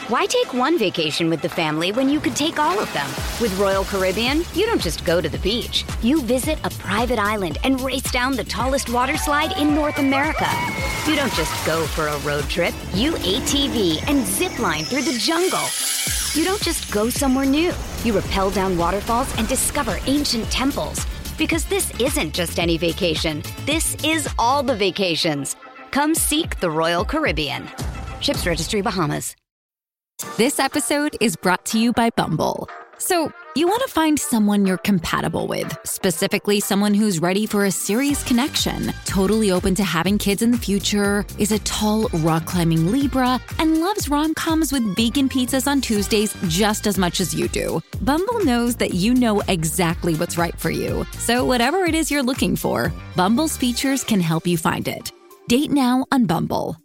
Why take one vacation with the family when you could take all of them? With Royal Caribbean, you don't just go to the beach. You visit a private island and race down the tallest water slide in North America. You don't just go for a road trip. You ATV and zip line through the jungle. You don't just go somewhere new. You rappel down waterfalls and discover ancient temples. Because this isn't just any vacation. This is all the vacations. Come seek the Royal Caribbean. Ships Registry, Bahamas. This episode is brought to you by Bumble. So, you want to find someone you're compatible with, specifically someone who's ready for a serious connection, totally open to having kids in the future, is a tall, rock-climbing Libra, and loves rom-coms with vegan pizzas on Tuesdays just as much as you do. Bumble knows that you know exactly what's right for you. So whatever it is you're looking for, Bumble's features can help you find it. Date now on Bumble.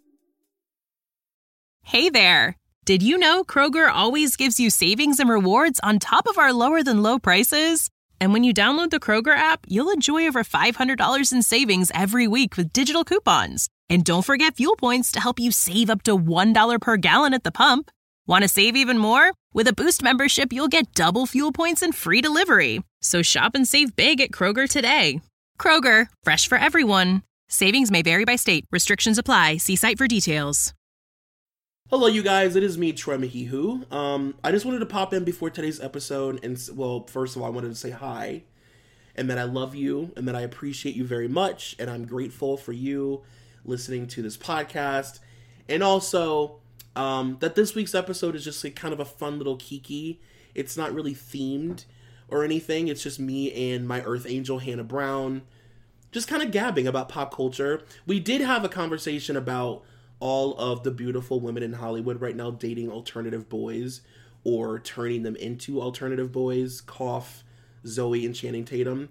Hey there. Did you know Kroger always gives you savings and rewards on top of our lower than low prices? And when you download the Kroger app, you'll enjoy over $500 in savings every week with digital coupons. And don't forget fuel points to help you save up to $1 per gallon at the pump. Want to save even more? With a Boost membership, you'll get double fuel points and free delivery. So shop and save big at Kroger today. Kroger, fresh for everyone. Savings may vary by state. Restrictions apply. See site for details. Hello, you guys. It is me, Troy McHeehoo. I just wanted to pop in before today's episode, and well, first of all, I wanted to say hi, and that I love you, and that I appreciate you very much, and I'm grateful for you listening to this podcast, and also that this week's episode is just like kind of a fun little kiki. It's not really themed or anything. It's just me and my Earth Angel Hannah Brown, just kind of gabbing about pop culture. We did have a conversation about all of the beautiful women in Hollywood right now dating alternative boys or turning them into alternative boys. Cough, Zoe and Channing Tatum.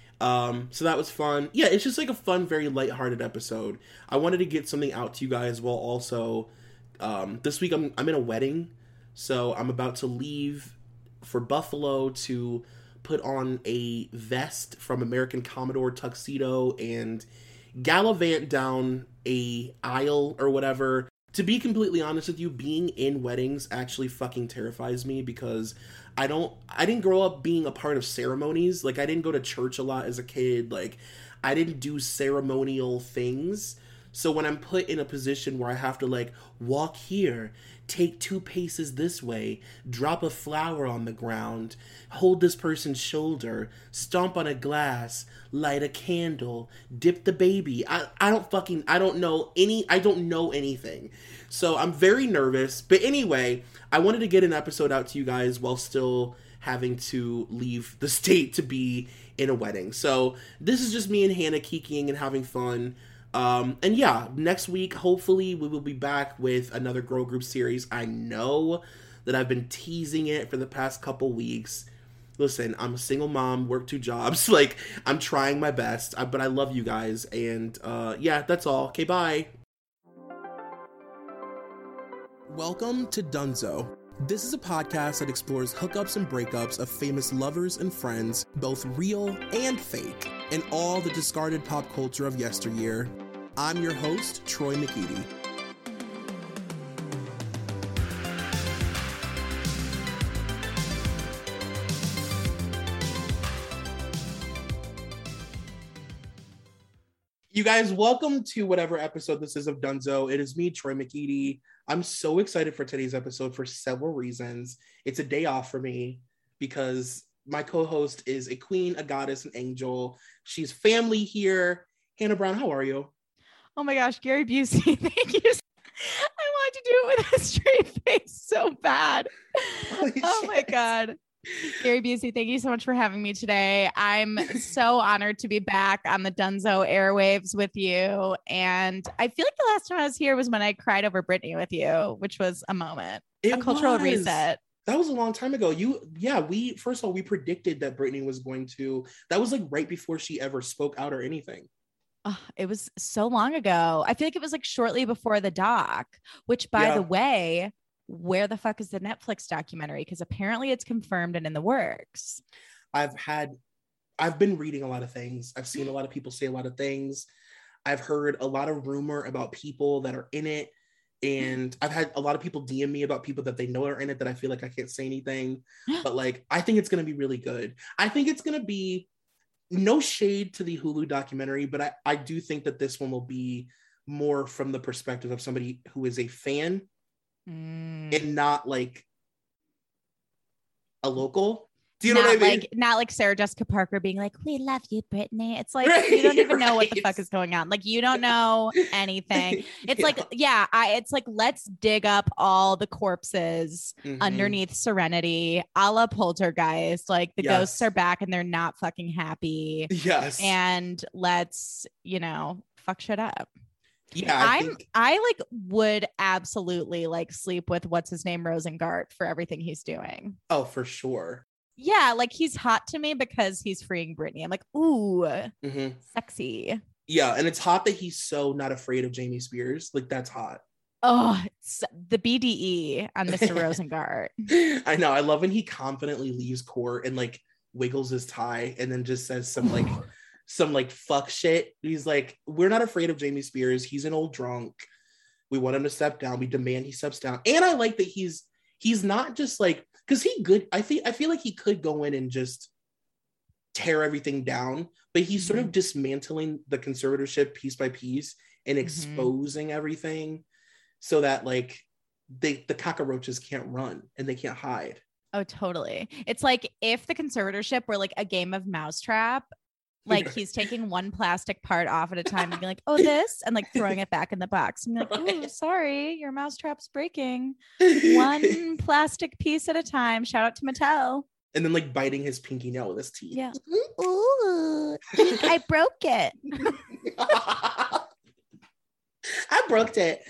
So that was fun. Yeah, it's just like a fun, very lighthearted episode. I wanted to get something out to you guys while also, this week I'm in a wedding. So I'm about to leave for Buffalo to put on a vest from American Commodore tuxedo and gallivant down a aisle or whatever. To be completely honest with you, being in weddings actually fucking terrifies me because I didn't grow up being a part of ceremonies. Like, I didn't go to church a lot as a kid. Like, I didn't do ceremonial things. So when I'm put in a position where I have to, like, walk here, take 2 paces this way, drop a flower on the ground, hold this person's shoulder, stomp on a glass, light a candle, dip the baby. I don't know anything. So I'm very nervous. But anyway, I wanted to get an episode out to you guys while still having to leave the state to be in a wedding. So this is just me and Hannah kikiing and having fun. And yeah, next week, hopefully we will be back with another girl group series. I know that I've been teasing it for the past couple weeks. Listen, I'm a single mom, work 2 jobs. Like, I'm trying my best, but I love you guys. And, yeah, that's all. Okay, bye. Welcome to Dunzo. This is a podcast that explores hookups and breakups of famous lovers and friends, both real and fake, and all the discarded pop culture of yesteryear. I'm your host, Troy McHeehoo. You guys, welcome to whatever episode this is of Dunzo. It is me, Troy McHeehoo. I'm so excited for today's episode for several reasons. It's a day off for me because my co-host is a queen, a goddess, an angel. She's family here. Hannah Brown, how are you? Oh my gosh, Gary Busey, thank you. I wanted to do it with a straight face so bad. Oh my God. Gary Busey, thank you so much for having me today. I'm so honored to be back on the Dunzo airwaves with you. And I feel like the last time I was here was when I cried over Britney with you, which was a moment, a cultural reset. That was a long time ago. We first of all, we predicted that Britney was going to, that was like right before she ever spoke out or anything. Oh, it was so long ago. I feel like it was like shortly before the doc, which by the way, where the fuck is the Netflix documentary? Because apparently it's confirmed and in the works. I've been reading a lot of things. I've seen a lot of people say a lot of things. I've heard a lot of rumor about people that are in it. And I've had a lot of people DM me about people that they know are in it that I feel like I can't say anything. But like, I think it's going to be really good. I think it's going to be no shade to the Hulu documentary, but I do think that this one will be more from the perspective of somebody who is a fan and not like a local. Do you know what I mean? Not like Sarah Jessica Parker being like, "We love you, Brittany." It's like, you don't even know what the fuck is going on. Like, you don't know anything. It's it's like, let's dig up all the corpses underneath Serenity, a la Poltergeist. Like, the ghosts are back and they're not fucking happy. Yes. And let's, fuck shit up. Yeah, I would absolutely like sleep with what's his name, Rosengart, for everything he's doing. Oh, for sure. Yeah, like he's hot to me because he's freeing Brittany. I'm like, ooh, sexy. Yeah, and it's hot that he's so not afraid of Jamie Spears. Like, that's hot. Oh, it's the BDE on Mr. Rosengart. I know. I love when he confidently leaves court and like wiggles his tie and then just says some fuck shit. He's like, we're not afraid of Jamie Spears. He's an old drunk. We want him to step down. We demand he steps down. And I like that he's not just like, because I feel like he could go in and just tear everything down, but he's sort of dismantling the conservatorship piece by piece and exposing everything so that like the cockroaches can't run and they can't hide. Oh, totally. It's like if the conservatorship were like a game of mousetrap, like he's taking one plastic part off at a time and being like, oh, this, and like throwing it back in the box. And like, oh, sorry, your mousetrap's breaking. One plastic piece at a time. Shout out to Mattel. And then like biting his pinky nail with his teeth. Yeah. Ooh, I broke it. I broke it.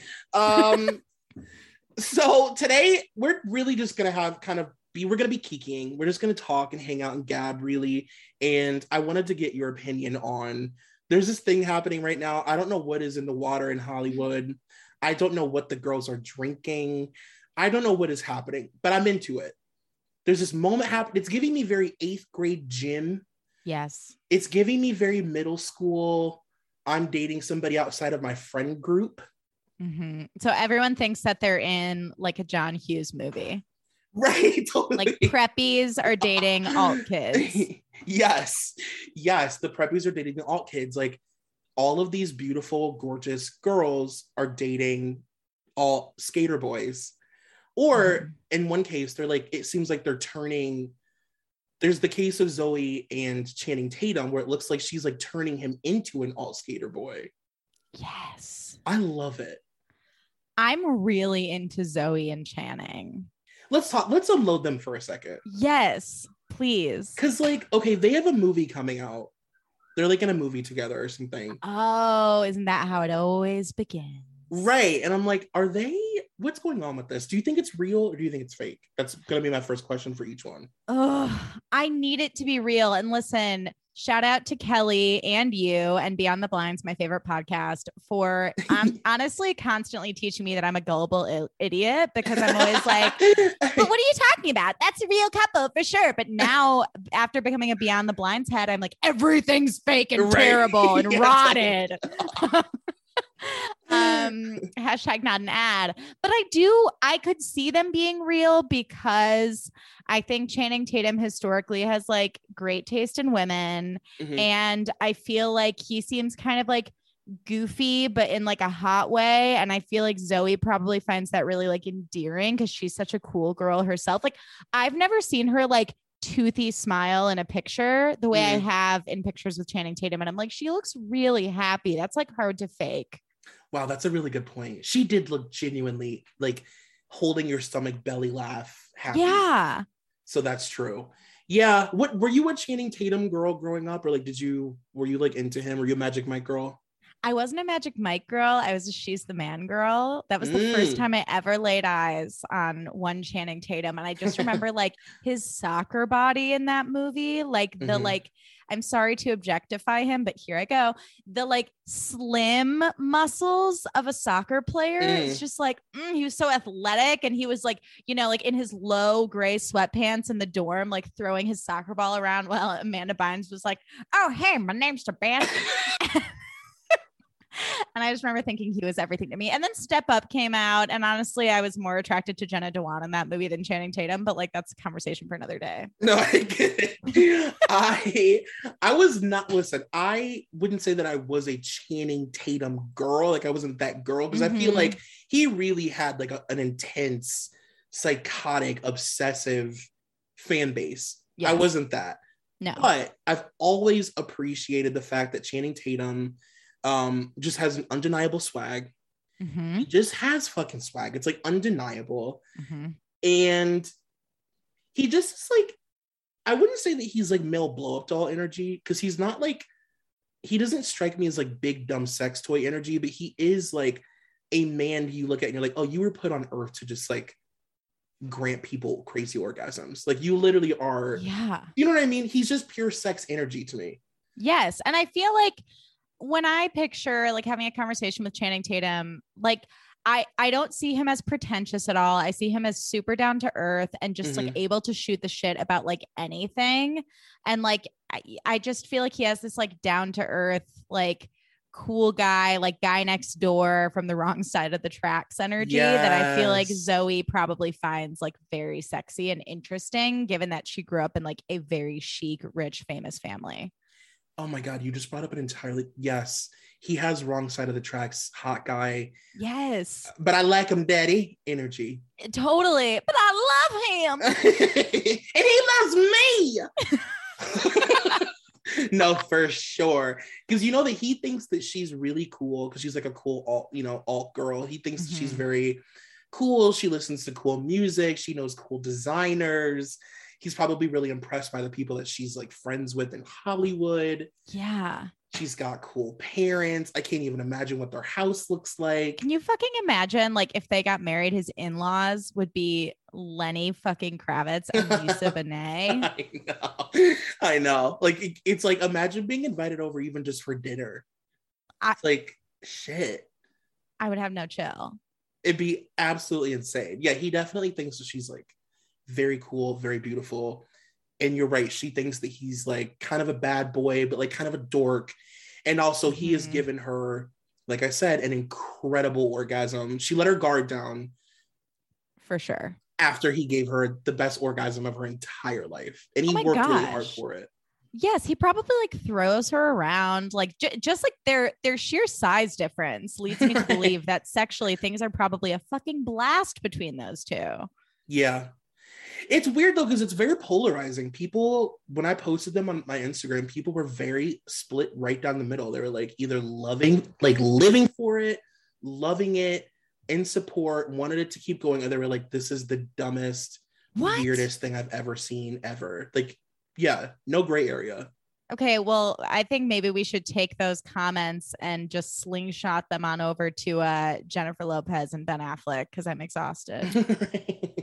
So today we're really just going to have we're going to be kikiing. We're just going to talk and hang out and gab, really. And I wanted to get your opinion on, there's this thing happening right now. I don't know what is in the water in Hollywood. I don't know what the girls are drinking. I don't know what is happening, but I'm into it. There's this moment happening. It's giving me very 8th grade gym. Yes. It's giving me very middle school. I'm dating somebody outside of my friend group. So everyone thinks that they're in like a John Hughes movie. Right. Totally. Like preppies are dating alt kids. Yes. The preppies are dating the alt kids. Like all of these beautiful, gorgeous girls are dating all skater boys. Or in one case, they're like, it seems like they're turning. There's the case of Zoe and Channing Tatum where it looks like she's like turning him into an alt skater boy. Yes. I love it. I'm really into Zoe and Channing. Let's unload them for a second. Yes, please. Because like, okay, they have a movie coming out. They're like in a movie together or something. Oh, isn't that how it always begins? Right. And I'm like, what's going on with this? Do you think it's real or do you think it's fake? That's going to be my first question for each one. Oh, I need it to be real. And listen, shout out to Kelly and you and Beyond the Blinds, my favorite podcast, for honestly constantly teaching me that I'm a gullible idiot, because I'm always like, but what are you talking about? That's a real couple for sure. But now after becoming a Beyond the Blinds head, I'm like, everything's fake and terrible and rotted. Hashtag not an ad, but I could see them being real because I think Channing Tatum historically has like great taste in women. And I feel like he seems kind of like goofy, but in like a hot way. And I feel like Zoe probably finds that really like endearing because she's such a cool girl herself. Like I've never seen her like toothy smile in a picture the way I have in pictures with Channing Tatum. And I'm like, she looks really happy. That's like hard to fake. Wow, that's a really good point. She did look genuinely like holding your stomach belly laugh happy. Yeah. So that's true. Yeah. What were you a Channing Tatum girl growing up, or like were you like into him? Were you a Magic Mike girl? I wasn't a Magic Mike girl. I was a She's the Man girl. That was the first time I ever laid eyes on one Channing Tatum. And I just remember like his soccer body in that movie, like the like, I'm sorry to objectify him, but here I go. The like slim muscles of a soccer player. It's just like, he was so athletic. And he was like, like in his low gray sweatpants in the dorm, like throwing his soccer ball around while Amanda Bynes was like, oh, hey, my name's Sebastian. And I just remember thinking he was everything to me. And then Step Up came out. And honestly, I was more attracted to Jenna Dewan in that movie than Channing Tatum. But like, that's a conversation for another day. No, I get it. I was not, listen, I wouldn't say that I was a Channing Tatum girl. Like I wasn't that girl because I feel like he really had like an intense, psychotic, obsessive fan base. Yes. I wasn't that. No. But I've always appreciated the fact that Channing Tatum just has an undeniable swag. He just has fucking swag. It's like undeniable. And he just is like, I wouldn't say that he's like male blow up doll energy because he's not like, he doesn't strike me as like big dumb sex toy energy, but he is like a man you look at and you're like, oh, you were put on earth to just like grant people crazy orgasms. Like you literally are. Yeah. You know what I mean? He's just pure sex energy to me. Yes. And I feel like when I picture like having a conversation with Channing Tatum, like I don't see him as pretentious at all. I see him as super down to earth and just like able to shoot the shit about like anything. And like, I just feel like he has this like down to earth, like cool guy, like guy next door from the wrong side of the tracks energy that I feel like Zoe probably finds like very sexy and interesting, given that she grew up in like a very chic, rich, famous family. Oh my God, you just brought up an entirely, yes. He has wrong side of the tracks, hot guy. Yes. But I like him daddy energy. Totally. But I love him. And he loves me. No, for sure. Because you know that he thinks that she's really cool because she's like a cool alt girl. He thinks that she's very cool. She listens to cool music. She knows cool designers. He's probably really impressed by the people that she's like friends with in Hollywood. Yeah. She's got cool parents. I can't even imagine what their house looks like. Can you fucking imagine, like, if they got married, his in-laws would be Lenny fucking Kravitz and Lisa Bonet? I know. Like, it's like, imagine being invited over even just for dinner. It's like, shit. I would have no chill. It'd be absolutely insane. Yeah, he definitely thinks that she's, like, very cool, very beautiful. And you're right. She thinks that he's like kind of a bad boy, but like kind of a dork. And also he has given her, like I said, an incredible orgasm. She let her guard down. For sure. After he gave her the best orgasm of her entire life. And he worked really hard for it. Yes. He probably like throws her around. Like just like their sheer size difference leads me to believe that sexually things are probably a fucking blast between those two. Yeah. It's weird though, because it's very polarizing. People, when I posted them on my Instagram, people were very split right down the middle. They were like either loving, like living for it, loving it, in support, wanted it to keep going. And they were like, this is the dumbest, weirdest thing I've ever seen ever. Like, yeah, no gray area. Okay, well, I think maybe we should take those comments and just slingshot them on over to Jennifer Lopez and Ben Affleck because I'm exhausted.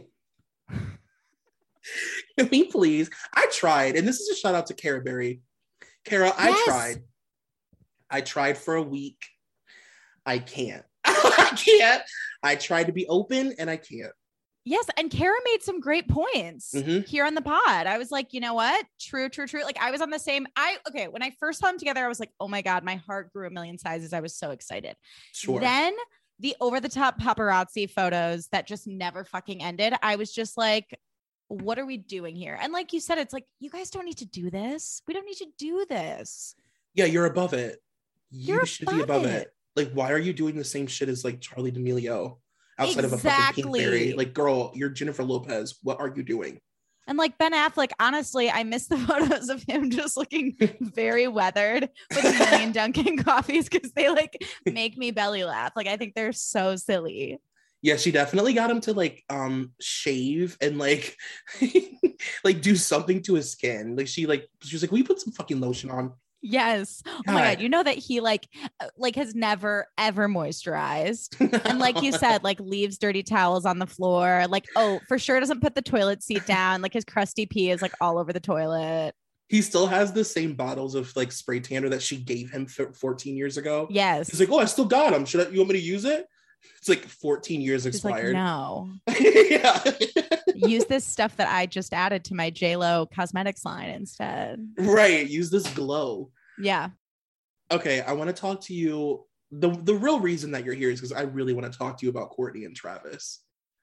Can we please? I tried, and this is a shout out to Cara Berry. Cara, yes. I tried for a week. I can't. I tried to be open, and I can't. Yes, and Cara made some great points here on the pod. I was like, you know what? True. Like I was on the same. When I first saw them together, I was like, oh my God, my heart grew a million sizes. I was so excited. Sure. Then the over-the-top paparazzi photos that just never fucking ended. I was just like, what are we doing here? And like you said, it's like, you guys don't need to do this. We don't need to do this. Yeah, you're above it. You should be above it. Like, why are you doing the same shit as like Charli D'Amelio outside of a fucking Pinkberry? Like, girl, you're Jennifer Lopez. What are you doing? And like Ben Affleck, honestly, I miss the photos of him just looking very weathered with a million Dunkin' coffees because they like make me belly laugh. Like, I think they're so silly. Yeah, she definitely got him to like shave and like like do something to his skin. Like she was like, will you put some fucking lotion on? Yes. God. Oh my God. You know that he like has never ever moisturized. And like you said, like leaves dirty towels on the floor. Like, oh, for sure doesn't put the toilet seat down. Like his crusty pee is like all over the toilet. He still has the same bottles of like spray tanner that she gave him 14 years ago. Yes. He's like, oh, I still got them. You want me to use it? It's like 14 years She's expired. Like, no. Yeah. Use this stuff that I just added to my JLo cosmetics line instead. Right. Use this glow. Yeah. Okay. I want to talk to you the real reason that you're here is because I really want to talk to you about Kourtney and Travis.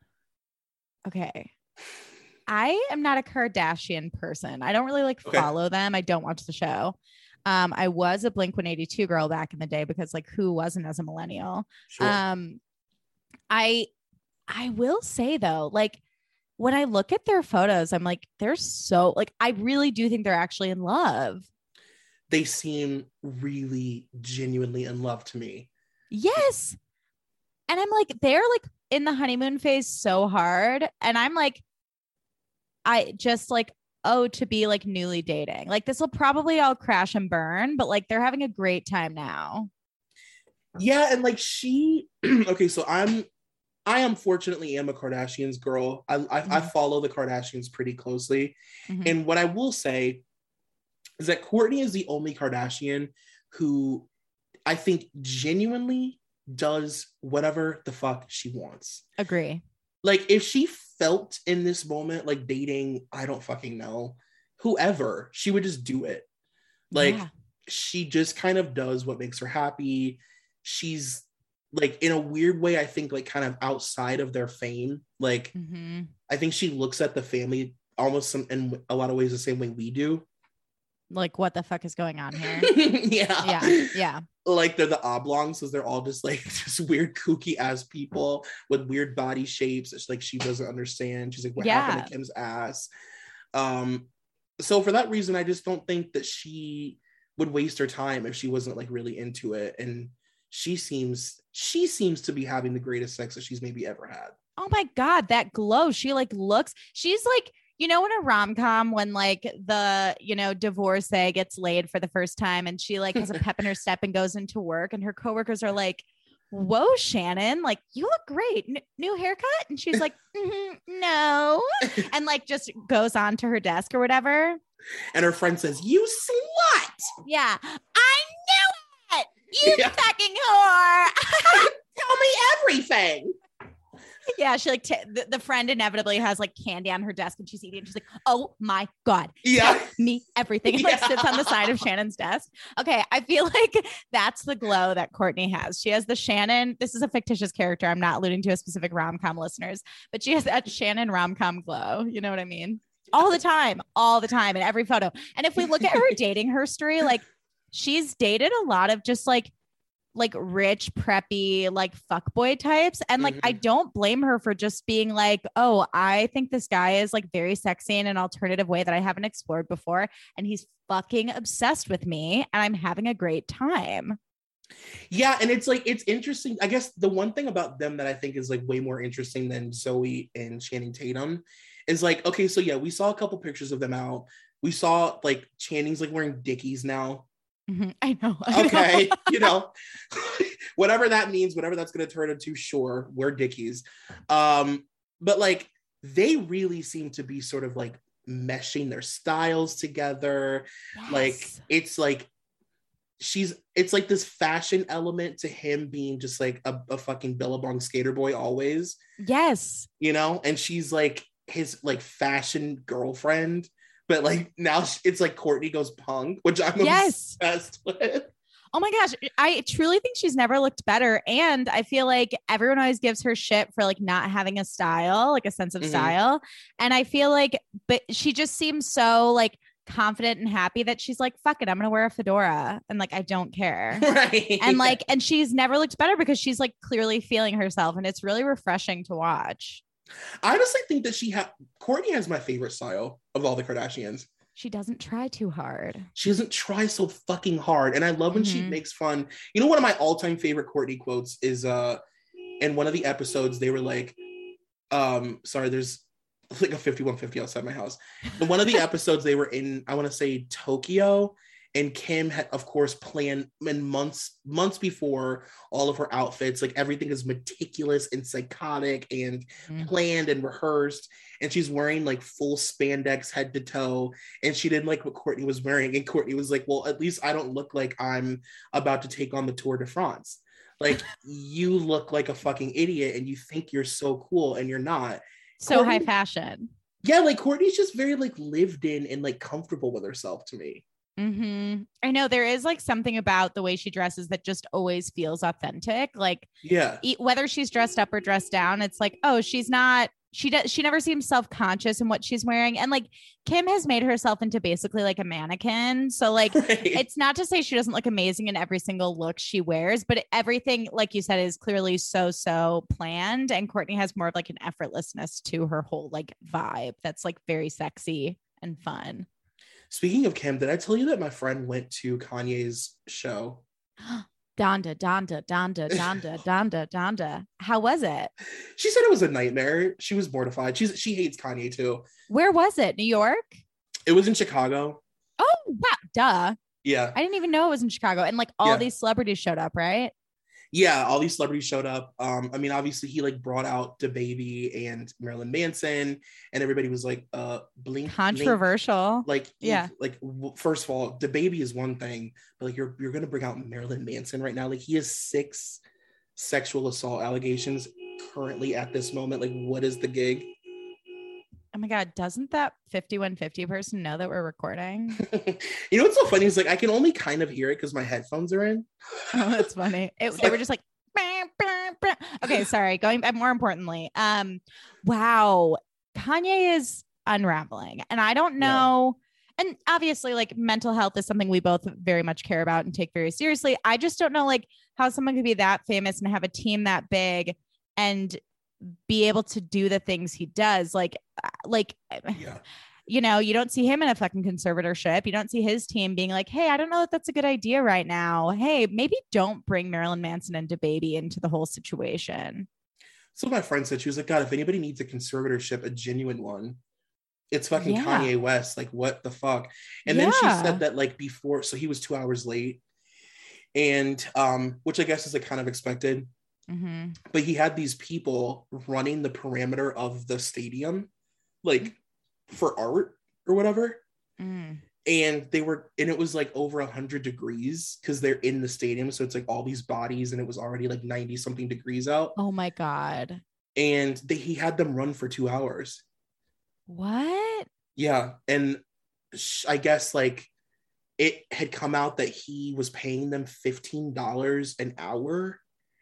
Okay. I am not a Kardashian person. I don't really follow them. I don't watch the show. I was a Blink-182 girl back in the day because like who wasn't as a millennial? Sure. I will say though, like when I look at their photos, I'm like, they're so like, I really do think they're actually in love. They seem really genuinely in love to me. Yes. And I'm like, they're like in the honeymoon phase so hard. And I'm like, I just like, oh, to be like newly dating. Like this will probably all crash and burn, but like they're having a great time now. Yeah. And like okay, so I unfortunately am a Kardashians girl. I follow the Kardashians pretty closely. Mm-hmm. And what I will say is that Kourtney is the only Kardashian who I think genuinely does whatever the fuck she wants. Agree. Like if she felt in this moment like dating, I don't fucking know, whoever, she would just do it. Like she just kind of does what makes her happy. She's like in a weird way, I think like kind of outside of their fame. Like I think she looks at the family almost in a lot of ways the same way we do. Like what the fuck is going on here? Yeah. Like they're the oblongs, so they're all just like just weird kooky ass people with weird body shapes. It's like she doesn't understand. She's like, what happened to Kim's ass? So for that reason, I just don't think that she would waste her time if she wasn't like really into it. And she seems to be having the greatest sex that she's maybe ever had. Oh my God, that glow. She like looks, she's like, you know, in a rom-com when like the, you know, divorcee gets laid for the first time and she like has a pep in her step and goes into work and her coworkers are like, whoa, Shannon, like you look great. New haircut? And she's like, no. And like just goes on to her desk or whatever. And her friend says, you slut. Yeah. I knew it. You fucking whore. Tell me everything. Yeah, she like the friend inevitably has like candy on her desk and she's eating and she's like, oh my God, tell me everything. And like sits on the side of Shannon's desk. Okay, I feel like that's the glow that Kourtney has. She has the Shannon, this is a fictitious character. I'm not alluding to a specific rom-com listeners, but she has that Shannon rom-com glow. You know what I mean? All the time in every photo. And if we look at her dating history, like she's dated a lot of just like rich, preppy, like fuckboy types. And like, I don't blame her for just being like, oh, I think this guy is like very sexy in an alternative way that I haven't explored before. And he's fucking obsessed with me and I'm having a great time. Yeah. And it's like, it's interesting. I guess the one thing about them that I think is like way more interesting than Zoe and Channing Tatum is like, okay, so yeah, we saw a couple pictures of them out. We saw like Channing's like wearing Dickies now. I know. Okay. You know, whatever that means, whatever that's going to turn into, sure, we're Dickies. But like, they really seem to be sort of like meshing their styles together. Yes. Like, it's like this fashion element to him being just like a fucking Billabong skater boy always. Yes. You know, and she's like his like fashion girlfriend. But like now it's like Kourtney goes punk, which I'm obsessed with. Oh my gosh. I truly think she's never looked better. And I feel like everyone always gives her shit for like not having a style, like a sense of style. And I feel like, but she just seems so like confident and happy that she's like, fuck it, I'm going to wear a fedora. And like, I don't care. Right. And like, and she's never looked better because she's like clearly feeling herself. And it's really refreshing to watch. I honestly think that Kourtney has my favorite style of all the Kardashians. She doesn't try too hard. She doesn't try so fucking hard. And I love when she makes fun. You know, one of my all-time favorite Kourtney quotes is in one of the episodes, they were like, sorry, there's like a 5150 outside my house. In one of the episodes, they were in, I want to say Tokyo. And Kim had, of course, planned in months before all of her outfits. Like everything is meticulous and psychotic and planned and rehearsed. And she's wearing like full spandex head to toe. And she didn't like what Kourtney was wearing. And Kourtney was like, well, at least I don't look like I'm about to take on the Tour de France. Like you look like a fucking idiot and you think you're so cool and you're not. So Kourtney, high fashion. Yeah, like Kourtney's just very like lived in and like comfortable with herself to me. I know there is like something about the way she dresses that just always feels authentic. Like, Yeah. Whether she's dressed up or dressed down, it's like, oh, she's not. She never seems self-conscious in what she's wearing. And like Kim has made herself into basically like a mannequin. So like Right. it's not to say she doesn't look amazing in every single look she wears, but everything, like you said, is clearly so planned. And Kourtney has more of like an effortlessness to her whole like vibe that's like very sexy and fun. Speaking of Kim, did I tell you that my friend went to Kanye's show? Donda. How was it? She said it was a nightmare. She was mortified. She hates Kanye too. Where was it? New York? It was in Chicago. Oh, wow. Duh. Yeah. I didn't even know it was in Chicago. And like all these celebrities showed up, right? Yeah, all these celebrities showed up. I mean, obviously he like brought out DaBaby and Marilyn Manson, and everybody was like, blink. Controversial. Like, first of all, DaBaby is one thing, but like you're gonna bring out Marilyn Manson right now. Like he has 6 sexual assault allegations currently at this moment. Like, what is the gig? Oh my God, doesn't that 5150 person know that we're recording? You know what's so funny is like I can only kind of hear it because my headphones are in. Oh, that's funny. They were just like, bah, bah, bah. Okay, sorry. Going back, more importantly, wow, Kanye is unraveling, and I don't know. Yeah. And obviously, like mental health is something we both very much care about and take very seriously. I just don't know like how someone could be that famous and have a team that big and be able to do the things he does. Like, yeah. You know, you don't see him in a fucking conservatorship. You don't see his team being like, hey, I don't know if that's a good idea right now. Hey, maybe don't bring Marilyn Manson and DaBaby into the whole situation. So my friend said, she was like, God, if anybody needs a conservatorship, a genuine one, it's fucking Kanye West. Like, what the fuck? And then she said that like before, so he was 2 hours late, and which I guess is like kind of expected. Mm-hmm. But he had these people running the perimeter of the stadium, like for art or whatever. And it was like over 100 degrees because they're in the stadium. So it's like all these bodies, and it was already like 90 something degrees out. Oh my God. And he had them run for 2 hours. What? Yeah. And I guess like it had come out that he was paying them $15 an hour.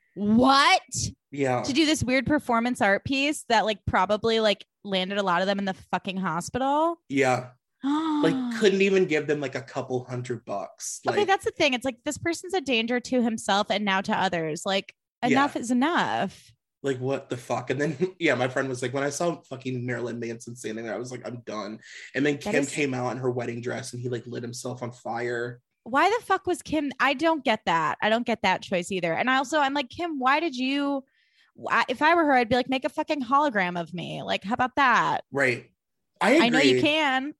What? Yeah. To do this weird performance art piece that like probably like landed a lot of them in the fucking hospital. Yeah. Like couldn't even give them like a couple $100. Like, okay, that's the thing. It's like this person's a danger to himself and now to others. Like enough is enough. Like what the fuck? And then my friend was like, when I saw fucking Marilyn Manson standing there, I was like, I'm done. And then Kim came out in her wedding dress and he like lit himself on fire. Why the fuck was Kim? I don't get that. I don't get that choice either. And I'm like, Kim, why did you, if I were her, I'd be like, make a fucking hologram of me. Like, how about that? Right. I agree. I know you can.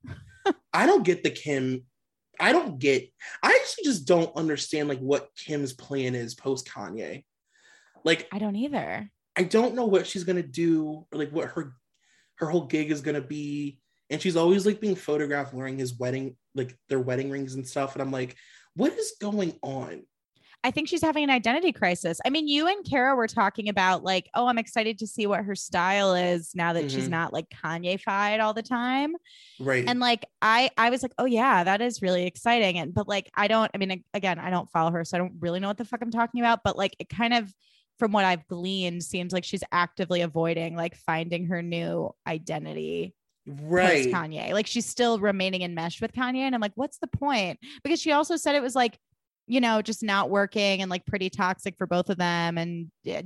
I don't get the Kim. I actually just don't understand like what Kim's plan is post Kanye. Like, I don't either. I don't know what she's going to do or like what her whole gig is going to be. And she's always like being photographed wearing his wedding, like their wedding rings and stuff. And I'm like, what is going on? I think she's having an identity crisis. I mean, you and Kara were talking about like, oh, I'm excited to see what her style is now that she's not like Kanye-fied all the time. Right. And like, I was like, oh yeah, that is really exciting. But like, I don't follow her, so I don't really know what the fuck I'm talking about. But like, it kind of, from what I've gleaned, seems like she's actively avoiding like finding her new identity. Right. Kanye. Like she's still remaining enmeshed with Kanye. And I'm like, what's the point? Because she also said it was like, you know, just not working and like pretty toxic for both of them. And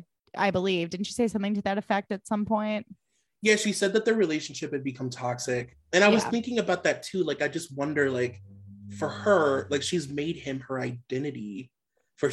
I believe, didn't she say something to that effect at some point? Yeah, she said that their relationship had become toxic. And I was thinking about that too. Like, I just wonder, like, for her, like she's made him her identity for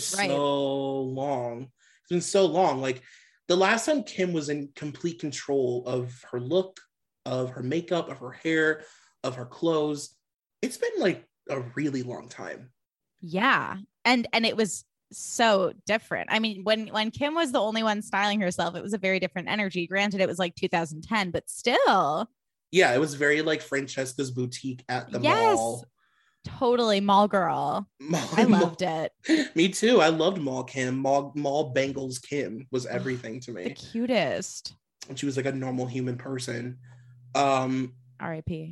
so long. It's been so long. Like the last time Kim was in complete control of her look, of her makeup, of her hair, of her clothes, it's been like a really long time. Yeah. And it was so different. I mean, when Kim was the only one styling herself, it was a very different energy. Granted, it was like 2010, but still. Yeah, it was very like Francesca's boutique at the mall. Totally mall girl. I loved it. Me too. I loved Mall Kim. Mall Bangles Kim was everything to me. The cutest. And she was like a normal human person. R.I.P.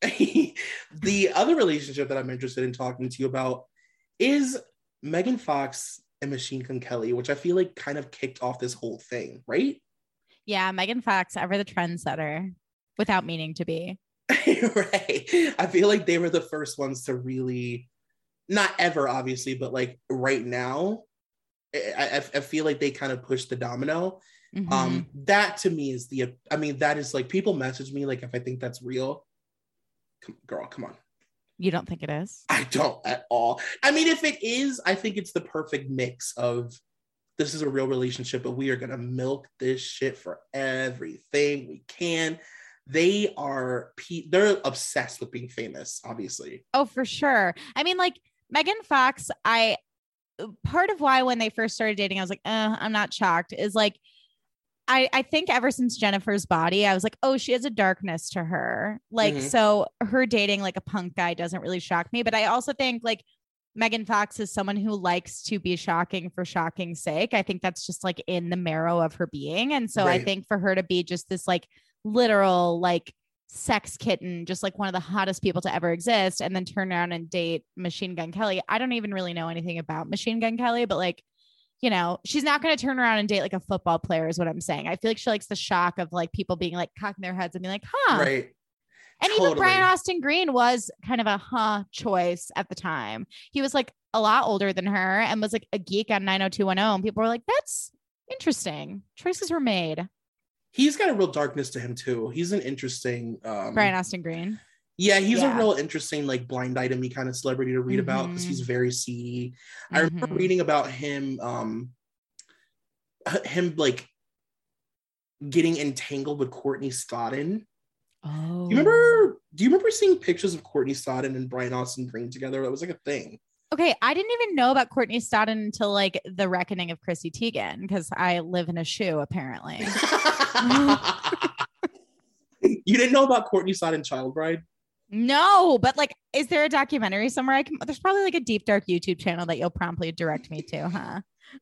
The other relationship that I'm interested in talking to you about is Megan Fox and Machine Gun Kelly, which I feel like kind of kicked off this whole thing, right? Yeah, Megan Fox, ever the trendsetter, without meaning to be. Right. I feel like they were the first ones to really, not ever, obviously, but like right now, I feel like they kind of pushed the domino. That to me is that is like, people message me like if I think that's real. Girl, come on. You don't think it is? I don't at all. I mean, if it is, I think it's the perfect mix of, this is a real relationship, but we are going to milk this shit for everything we can. They're obsessed with being famous, obviously. Oh, for sure. I mean, like Megan Fox, part of why when they first started dating, I was like, I'm not shocked, is like, I think ever since Jennifer's Body, I was like, oh, she has a darkness to her. Like, so her dating like a punk guy doesn't really shock me. But I also think like Megan Fox is someone who likes to be shocking for shocking's sake. I think that's just like in the marrow of her being. And so I think for her to be just this like literal like sex kitten, just like one of the hottest people to ever exist, and then turn around and date Machine Gun Kelly. I don't even really know anything about Machine Gun Kelly, but like, you know, she's not going to turn around and date like a football player is what I'm saying. I feel like she likes the shock of like people being like cocking their heads and being like, huh. Right. And totally. Even Brian Austin Green was kind of a choice at the time. He was like a lot older than her and was like a geek on 90210. And people were like, that's interesting. Choices were made. He's got a real darkness to him too. He's an interesting Brian Austin Green. Yeah, he's a real interesting, like, blind item-y kind of celebrity to read about because he's very seedy. I remember reading about him, like getting entangled with Courtney Stodden. Oh, Do you remember seeing pictures of Courtney Stodden and Brian Austin Green together? That was like a thing. Okay, I didn't even know about Courtney Stodden until like the reckoning of Chrissy Teigen because I live in a shoe apparently. You didn't know about Courtney Stodden Child Bride? No, but like, is there a documentary somewhere there's probably like a deep dark YouTube channel that you'll promptly direct me to, huh?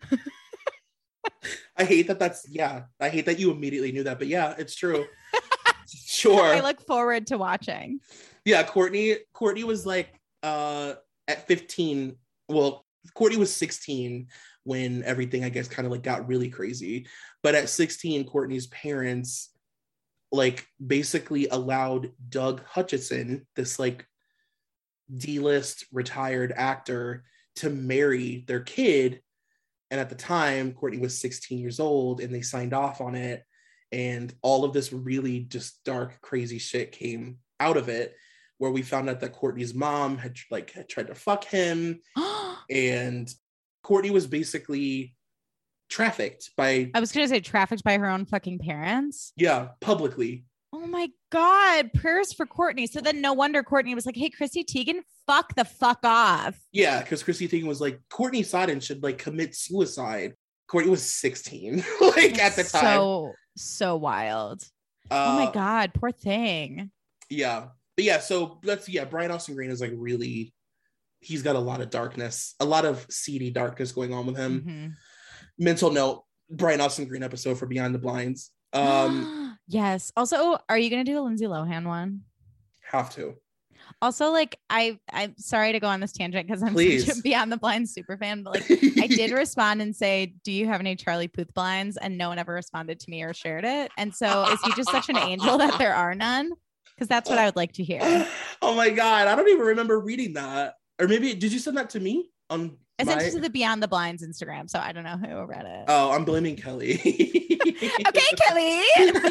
I hate that you immediately knew that, but yeah, it's true. Sure. I look forward to watching. Yeah, Courtney was like at 15. Well, Courtney was 16 when everything, I guess, kind of like got really crazy. But at 16, Courtney's parents like basically allowed Doug Hutchison, this like D-list retired actor, to marry their kid. And at the time, Courtney was 16 years old and they signed off on it. And all of this really just dark, crazy shit came out of it, where we found out that Courtney's mom had tried to fuck him. And Courtney was basically trafficked by her own fucking parents. Yeah, publicly. Oh my God. Prayers for Courtney. So then no wonder Courtney was like, hey, Chrissy Teigen, fuck the fuck off. Yeah, because Chrissy Teigen was like, Courtney Stodden should like commit suicide. Courtney was 16 like at the time. So wild. Oh my God, poor thing. Yeah. But yeah, Brian Austin Green is like really, he's got a lot of darkness, a lot of seedy darkness going on with him. Mental note, Brian Austin Green episode for Beyond the Blinds. Yes. Also, are you going to do the Lindsay Lohan one? Have to. Also, like, I'm sorry to go on this tangent because I'm such a Beyond the Blinds super fan, but like, I did respond and say, do you have any Charlie Puth blinds? And no one ever responded to me or shared it. And so is he just such an angel that there are none? Because that's what I would like to hear. Oh my God. I don't even remember reading that. Or maybe, did you send that to me? I sent it to the Beyond the Blinds Instagram, so I don't know who read it. Oh, I'm blaming Kelly. Okay, Kelly.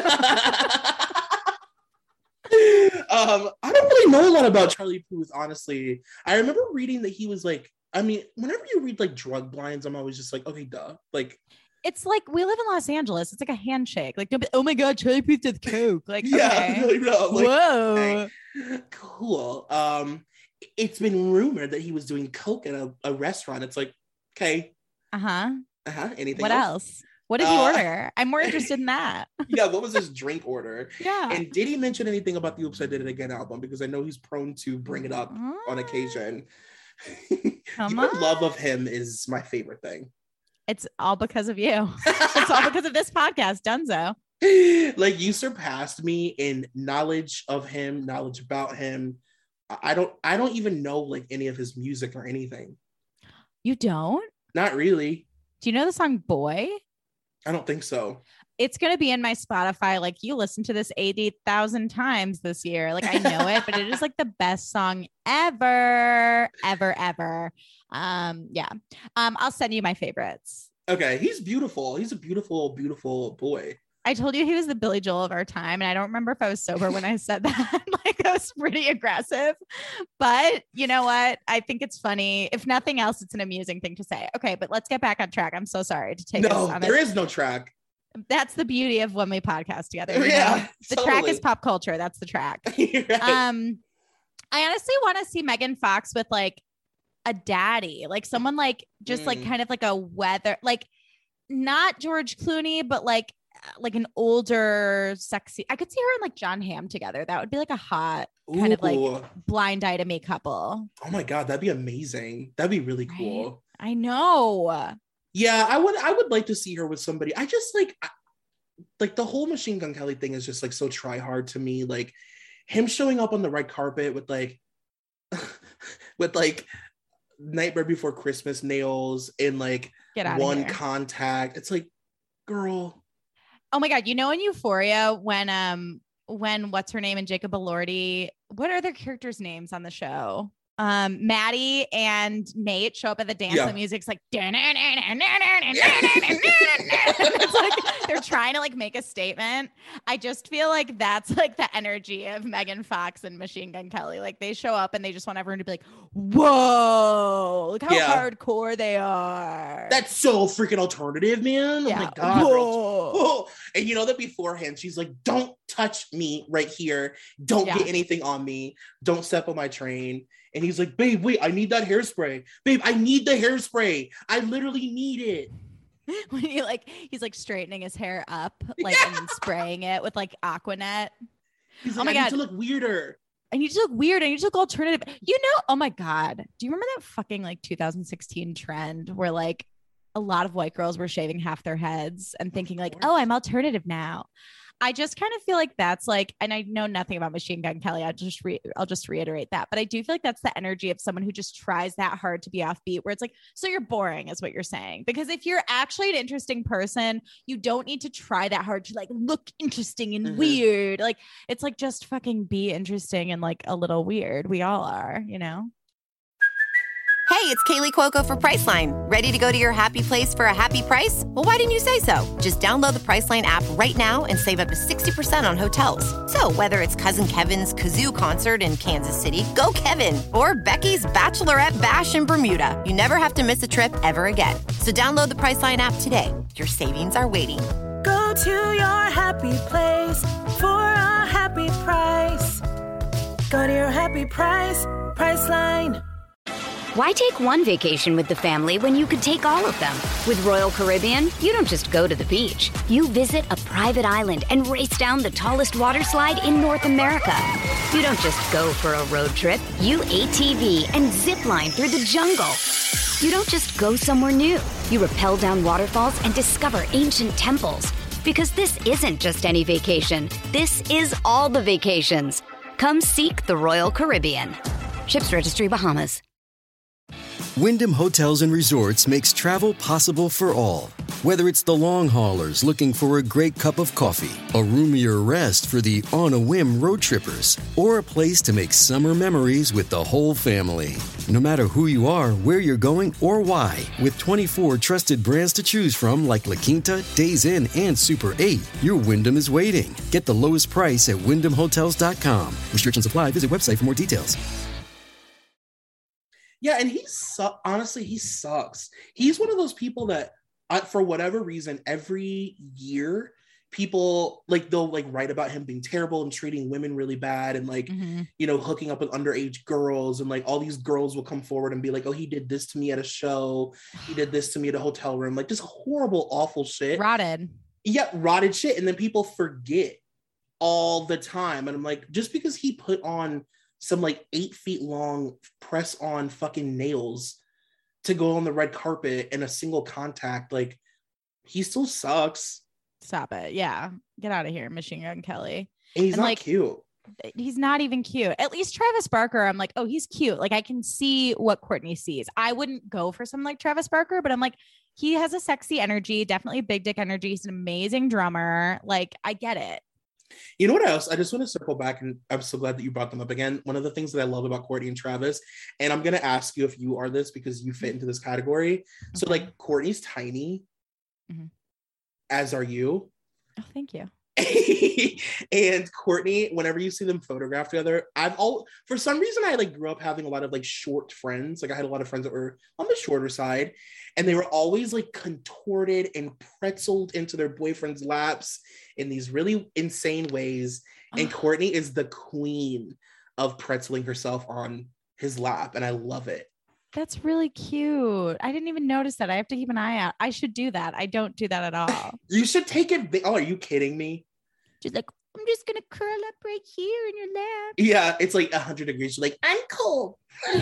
I don't really know a lot about Charlie Puth, honestly. I remember reading that he was like, I mean, whenever you read like drug blinds, I'm always just like, okay, duh. Like, it's like we live in Los Angeles. It's like a handshake. Like, oh my God, Charlie Puth did coke. Like, yeah, okay. No, like, whoa, okay. Cool. It's been rumored that he was doing coke at a restaurant. It's like, okay. Anything what else? What did he order? I'm more interested in that. Yeah, what was his drink order? Yeah. And did he mention anything about the Oops, I Did It Again album? Because I know he's prone to bring it up on occasion. Your love of him is my favorite thing. It's all because of you. It's all because of this podcast, Dunzo. Like, you surpassed me in knowledge of him, knowledge about him. I don't even know like any of his music or anything. You don't? Not really. Do you know the song Boy? I don't think so. It's going to be in my Spotify. Like, you listened to this 80,000 times this year. Like, I know it, but it is like the best song ever, ever, ever. Yeah. I'll send you my favorites. Okay. He's beautiful. He's a beautiful, beautiful boy. I told you he was the Billy Joel of our time, and I don't remember if I was sober when I said that. Like, I was pretty aggressive, but you know what? I think it's funny. If nothing else, it's an amusing thing to say. Okay, but let's get back on track. I'm so sorry to take us on there is no track. That's the beauty of when we podcast together. Yeah, the track is pop culture. That's the track. Right. I honestly want to see Megan Fox with like a daddy, like someone like just like kind of like a weather, like not George Clooney, but like an older, sexy. I could see her and like John Hamm together. That would be like a hot kind of like blind item couple. Oh my God, that'd be amazing. That'd be really cool. Right? I know. Yeah, I would like to see her with somebody. I just like the whole Machine Gun Kelly thing is just like so try hard to me. Like him showing up on the red carpet with like with like Nightmare Before Christmas nails and like one contact. It's like, girl. Oh my God. You know, in Euphoria, when what's her name and Jacob Elordi, what are their characters' names on the show? Maddie and Nate show up at the dance. The music's like, it's like they're trying to like make a statement. I just feel like that's like the energy of Megan Fox and Machine Gun Kelly. Like they show up and they just want everyone to be like, whoa, look how hardcore they are. That's so freaking alternative, man. Oh my God. Whoa. And you know that beforehand, she's like, don't touch me right here. Don't get anything on me. Don't step on my train. And he's like, babe, wait, I need that hairspray. Babe, I need the hairspray. I literally need it. When he's like straightening his hair up, like and spraying it with like Aquanet. He's like, I need to look weirder. I need to look weird. I need to look alternative. You know, oh my God. Do you remember that fucking like 2016 trend where like a lot of white girls were shaving half their heads and thinking like, oh, I'm alternative now. I just kind of feel like that's like, and I know nothing about Machine Gun Kelly. I'll just reiterate that. But I do feel like that's the energy of someone who just tries that hard to be offbeat, where it's like, so you're boring is what you're saying. Because if you're actually an interesting person, you don't need to try that hard to like look interesting and weird. Like, it's like, just fucking be interesting and like a little weird. We all are, you know? Hey, it's Kaylee Cuoco for Priceline. Ready to go to your happy place for a happy price? Well, why didn't you say so? Just download the Priceline app right now and save up to 60% on hotels. So whether it's Cousin Kevin's Kazoo Concert in Kansas City, go Kevin, or Becky's Bachelorette Bash in Bermuda, you never have to miss a trip ever again. So download the Priceline app today. Your savings are waiting. Go to your happy place for a happy price. Go to your happy price, Priceline. Why take one vacation with the family when you could take all of them? With Royal Caribbean, you don't just go to the beach. You visit a private island and race down the tallest water slide in North America. You don't just go for a road trip. You ATV and zip line through the jungle. You don't just go somewhere new. You rappel down waterfalls and discover ancient temples. Because this isn't just any vacation. This is all the vacations. Come seek the Royal Caribbean. Ships Registry, Bahamas. Wyndham Hotels and Resorts makes travel possible for all. Whether it's the long haulers looking for a great cup of coffee, a roomier rest for the on-a-whim road trippers, or a place to make summer memories with the whole family. No matter who you are, where you're going, or why, with 24 trusted brands to choose from like La Quinta, Days Inn, and Super 8, your Wyndham is waiting. Get the lowest price at WyndhamHotels.com. Restrictions apply. Visit website for more details. Yeah, and honestly, he sucks. He's one of those people that, for whatever reason, every year, people, like, they'll, like, write about him being terrible and treating women really bad and, like, you know, hooking up with underage girls. And, like, all these girls will come forward and be like, oh, he did this to me at a show. He did this to me at a hotel room. Like, just horrible, awful shit. Rotted. Yeah, rotted shit. And then people forget all the time. And I'm like, just because he put on some like 8 feet long press on fucking nails to go on the red carpet in a single contact, like, he still sucks. Stop it. Yeah. Get out of here, Machine Gun Kelly. And he's And, not like, cute. He's not even cute. At least Travis Barker, I'm like, oh, he's cute. Like, I can see what Courtney sees. I wouldn't go for someone like Travis Barker, but I'm like, he has a sexy energy, definitely big dick energy. He's an amazing drummer. Like, I get it. You know what else? I just want to circle back, and I'm so glad that you brought them up again. One of the things that I love about Courtney and Travis, and I'm going to ask you if you are this because you fit into this category. So, like, Courtney's tiny, as are you. Oh, thank you. And Courtney, whenever you see them photographed together, for some reason I like grew up having a lot of like short friends. Like I had a lot of friends that were on the shorter side, and they were always like contorted and pretzeled into their boyfriend's laps in these really insane ways. And Courtney is the queen of pretzeling herself on his lap, and I love it. That's really cute. I didn't even notice that. I have to keep an eye out. I should do that. I don't do that at all. You should take it. Oh, are you kidding me? She's like, I'm just going to curl up right here in your lap. Yeah, it's like 100 degrees. She's like, I'm cold.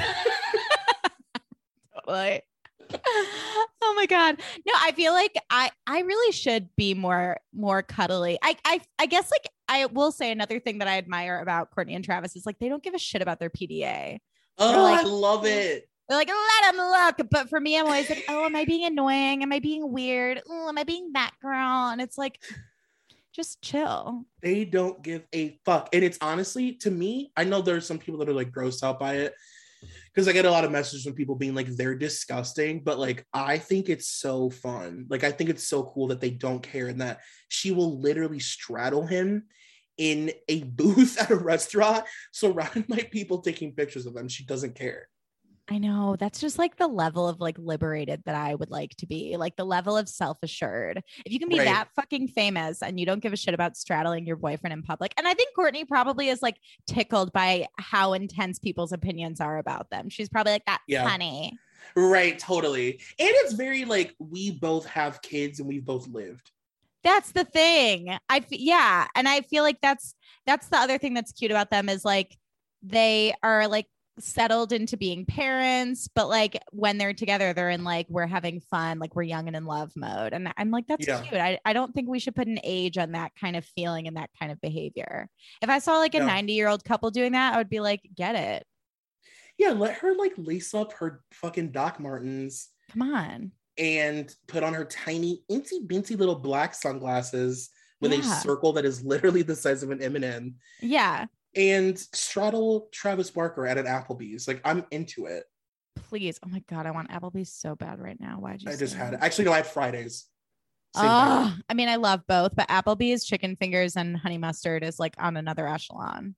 Totally. Oh my God. No, I feel like I really should be more cuddly. I guess like I will say another thing that I admire about Courtney and Travis is like, they don't give a shit about their PDA. Oh, like, I love it. They're like, let them look. But for me, I'm always like, oh, am I being annoying? Am I being weird? Oh, am I being that girl? And it's like, just chill. They don't give a fuck. And it's honestly, to me, I know there's some people that are like grossed out by it because I get a lot of messages from people being like, they're disgusting. But like, I think it's so fun. Like, I think it's so cool that they don't care and that she will literally straddle him in a booth at a restaurant surrounded by people taking pictures of them. She doesn't care. I know. That's just like the level of like liberated that I would like to be, like the level of self-assured. If you can be that fucking famous and you don't give a shit about straddling your boyfriend in public. And I think Courtney probably is like tickled by how intense people's opinions are about them. She's probably like, that's funny. Right. Totally. And it's very like, we both have kids and we've both lived. That's the thing. And I feel like that's the other thing that's cute about them is like, they are like settled into being parents, but like when they're together, they're in like, we're having fun, like we're young and in love mode. And I'm like, that's cute. I don't think we should put an age on that kind of feeling and that kind of behavior. If I saw like a 90-year-old couple doing that, I would be like, get it. Yeah, let her like lace up her fucking Doc Martens. Come on. And put on her tiny, incy-bincy little black sunglasses with a circle that is literally the size of an M&M. Yeah. And straddle Travis Barker at an Applebee's. Like, I'm into it. Please. Oh my God, I want Applebee's so bad right now. Why'd you I just had it. Actually, no, I had Fridays. I mean, I love both, but Applebee's chicken fingers and honey mustard is like on another echelon.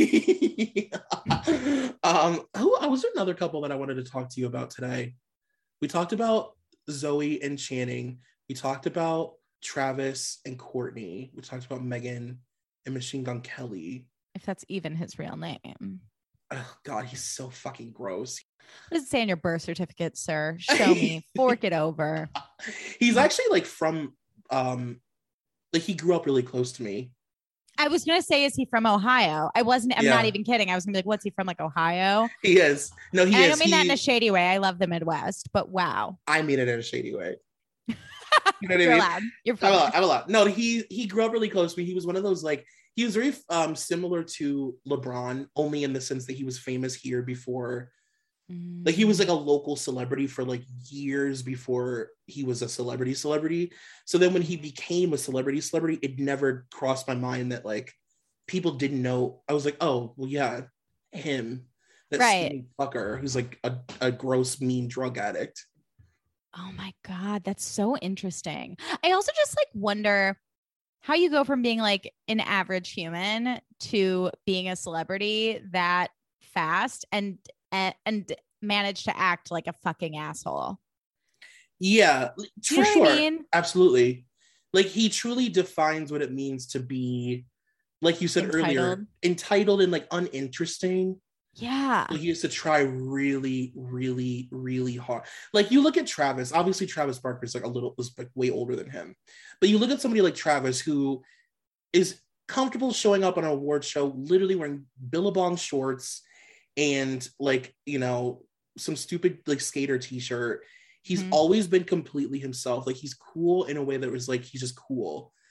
Was there another couple that I wanted to talk to you about today? We talked about Zoe and Channing. We talked about Travis and Courtney. We talked about Megan and Machine Gun Kelly. If that's even his real name. Oh God, he's so fucking gross. What does it say on your birth certificate, sir? Show me. Fork it over. He's actually like from like he grew up really close to me. I was gonna say, is he from Ohio? I'm not even kidding. I was gonna be like, what's he from, like Ohio? He is. No, he is. I don't mean that in a shady way. I love the Midwest, but wow. I mean it in a shady way. You know what You're I mean? allowed. You're fine. I'm allowed. No, he grew up really close to me. He was one of those like, he was very similar to LeBron, only in the sense that he was famous here before. Like he was like a local celebrity for like years before he was a celebrity. So then when he became a celebrity, it never crossed my mind that like people didn't know. I was like, oh, well, yeah, him. That skinny fucker who's like a gross, mean drug addict. Oh my God, that's so interesting. I also just like wonder how you go from being like an average human to being a celebrity that fast and manage to act like a fucking asshole. Yeah, for sure. I mean? Absolutely. Like he truly defines what it means to be, like you said earlier, entitled and like uninteresting. Yeah. Like he used to try really, really, really hard. Like you look at Travis, obviously Travis Barker is like way older than him. But you look at somebody like Travis who is comfortable showing up on an award show, literally wearing Billabong shorts and like, you know, some stupid like skater t-shirt. He's always been completely himself. Like he's cool in a way that was like, he's just cool.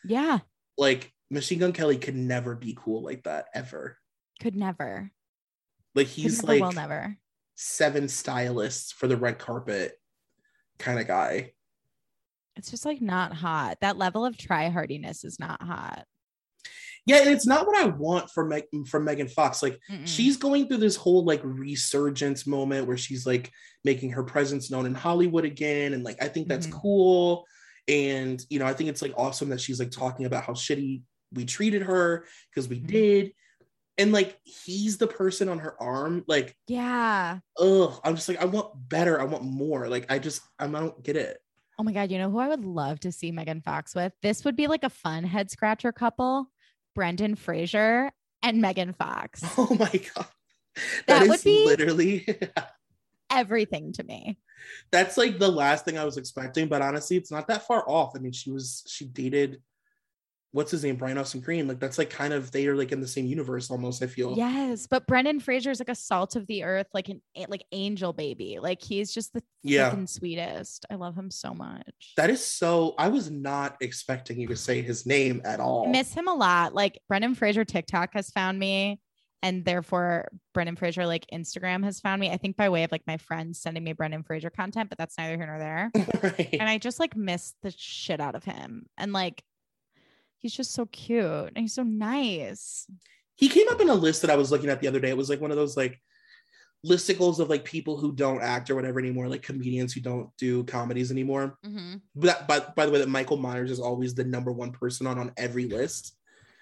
Yeah. Like Machine Gun Kelly could never be cool like that ever. Could never. Like he's could never, like will never. 7 stylists for the red carpet kind of guy. It's just like not hot. That level of try-hardiness is not hot. Yeah, and it's not what I want from Megan Fox. Like she's going through this whole like resurgence moment where she's like making her presence known in Hollywood again, and like I think that's cool. And you know, I think it's like awesome that she's like talking about how shitty we treated her because we did. And like he's the person on her arm, like yeah. I'm just like, I want better, I want more. Like I don't get it. Oh my God, you know who I would love to see Megan Fox with? This would be like a fun head scratcher couple. Brendan Fraser and Megan Fox. Oh my God. That would be literally everything to me. That's like the last thing I was expecting, but honestly, it's not that far off. I mean, she dated, what's his name? Brian Austin Green. Like that's like kind of, they are like in the same universe almost, I feel. Yes. But Brendan Fraser is like a salt of the earth, like angel baby. Like he's just the fucking sweetest. I love him so much. That is so, I was not expecting you to say his name at all. I miss him a lot. Like Brendan Fraser TikTok has found me, and therefore Brendan Fraser like Instagram has found me. I think by way of like my friends sending me Brendan Fraser content, but that's neither here nor there. Right. And I just like miss the shit out of him. And like, he's just so cute and he's so nice. He came up in a list that I was looking at the other day. It was like one of those like listicles of like people who don't act or whatever anymore, like comedians who don't do comedies anymore. But by the way, that Michael Myers is always the number one person on every list.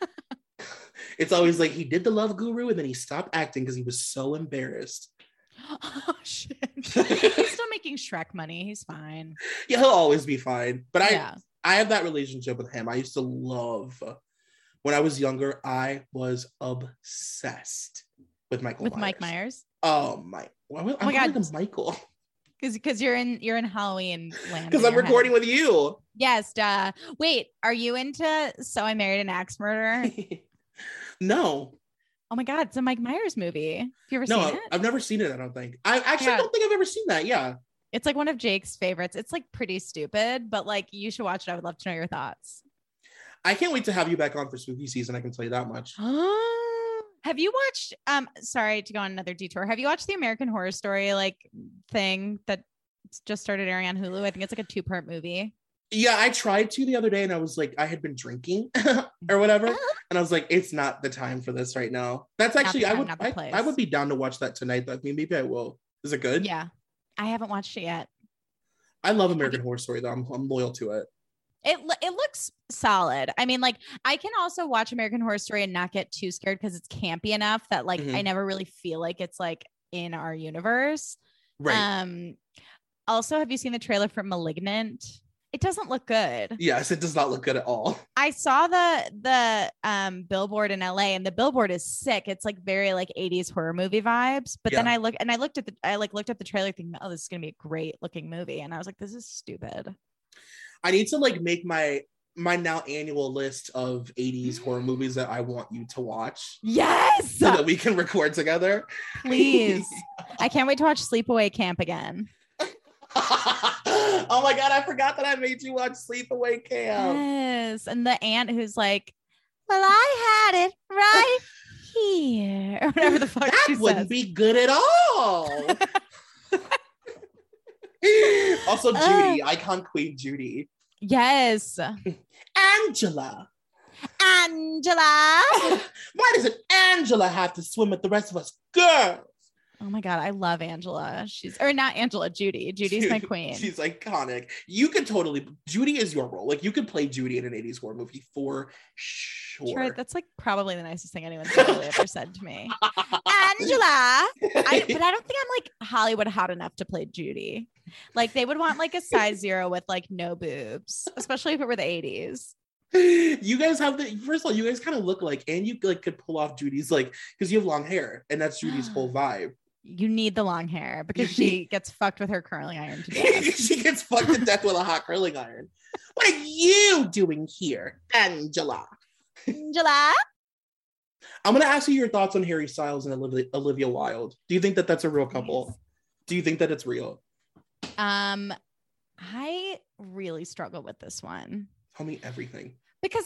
It's always like he did The Love Guru and then he stopped acting because he was so embarrassed. Oh shit. He's still making Shrek money. He's fine. Yeah, he'll always be fine. But I have that relationship with him. I used to love, when I was younger, I was obsessed with Michael Myers. Mike Myers? Oh my God, Michael. Because you're in Halloween land. Because I'm recording with you. Yes, duh. Wait, are you into So I Married an Axe Murderer? No. Oh my God, it's a Mike Myers movie. Have you ever seen it? I've never seen it, I don't think. I actually don't think I've ever seen that. Yeah. It's like one of Jake's favorites. It's like pretty stupid, but like you should watch it. I would love to know your thoughts. I can't wait to have you back on for spooky season. I can tell you that much. Have you watched, sorry to go on another detour. Have you watched the American Horror Story like thing that just started airing on Hulu? I think it's like a 2-part movie. Yeah, I tried to the other day and I was like, I had been drinking or whatever. And I was like, it's not the time for this right now. That's actually, I would be down to watch that tonight. I mean, maybe I will. Is it good? Yeah. I haven't watched it yet. I love American Horror Story though. I'm loyal to it. It looks solid. I mean, like I can also watch American Horror Story and not get too scared because it's campy enough that like I never really feel like it's like in our universe. Right. Also, have you seen the trailer for Malignant? It doesn't look good. Yes, it does not look good at all. I saw the billboard in LA, and the billboard is sick. It's like very like 80s horror movie vibes. But then I looked at the trailer thinking, oh, this is gonna be a great looking movie. And I was like, this is stupid. I need to like make my now annual list of 80s horror movies that I want you to watch. Yes. So that we can record together. Please. I can't wait to watch Sleepaway Camp again. Oh my God, I forgot that I made you watch Sleepaway Camp. Yes. And the aunt who's like, well, I had it right here. Or whatever the fuck that she wouldn't says. be good at all. Also, Judy, icon queen Judy. Yes. Angela. Why doesn't Angela have to swim with the rest of us girls? Oh my God, I love Angela. Judy. Judy's my queen. She's iconic. You could totally, Judy is your role. Like you could play Judy in an 80s horror movie for sure. That's like probably the nicest thing anyone's ever said to me. Angela. But I don't think I'm like Hollywood hot enough to play Judy. Like they would want like a size 0 with like no boobs, especially if it were the 80s. You guys have first of all, you guys kind of look like, and you like could pull off Judy's like, because you have long hair and that's Judy's whole vibe. You need the long hair because she gets fucked with her curling iron to death. She gets fucked to death with a hot curling iron. What are you doing here, Angela? Angela? I'm going to ask you your thoughts on Harry Styles and Olivia Wilde. Do you think that that's a real couple? Yes. Do you think that it's real? I really struggle with this one. Tell me everything. Because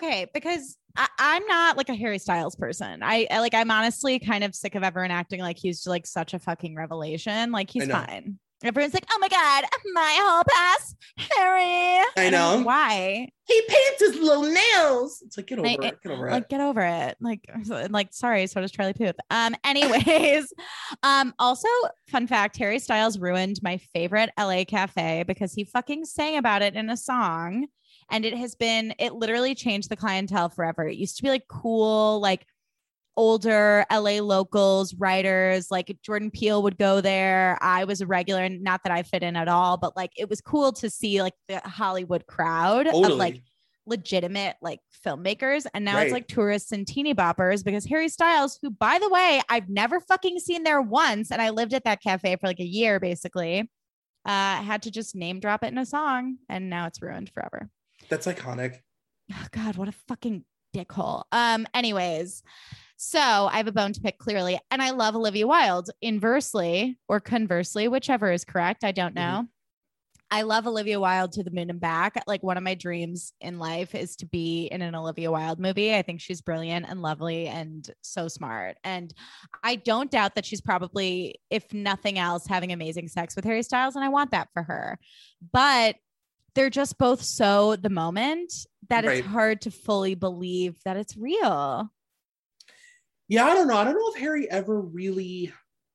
I'm not like a Harry Styles person. I'm honestly kind of sick of everyone acting like he's like such a fucking revelation. Like he's fine. Everyone's like, oh my God, my whole past, Harry. I know. Like, why? He paints his little nails. It's like, get over it. Get over it. Get over it. Like, sorry, so does Charlie Puth. Anyways, also, fun fact, Harry Styles ruined my favorite LA cafe because he fucking sang about it in a song. And it literally changed the clientele forever. It used to be like cool, like older LA locals, writers, like Jordan Peele would go there. I was a regular, and not that I fit in at all, but like it was cool to see like the Hollywood crowd of like legitimate like filmmakers. And now it's like tourists and teeny boppers because Harry Styles, who by the way, I've never fucking seen there once. And I lived at that cafe for like a year, basically, had to just name drop it in a song. And now it's ruined forever. That's iconic. Oh God, what a fucking dickhole. Anyways, so I have a bone to pick clearly, and I love Olivia Wilde. Inversely or conversely, whichever is correct, I don't know. I love Olivia Wilde to the moon and back. Like one of my dreams in life is to be in an Olivia Wilde movie. I think she's brilliant and lovely and so smart. And I don't doubt that she's probably, if nothing else, having amazing sex with Harry Styles. And I want that for her. But they're just both so the moment that it's hard to fully believe that it's real. Yeah, I don't know. I don't know if Harry ever really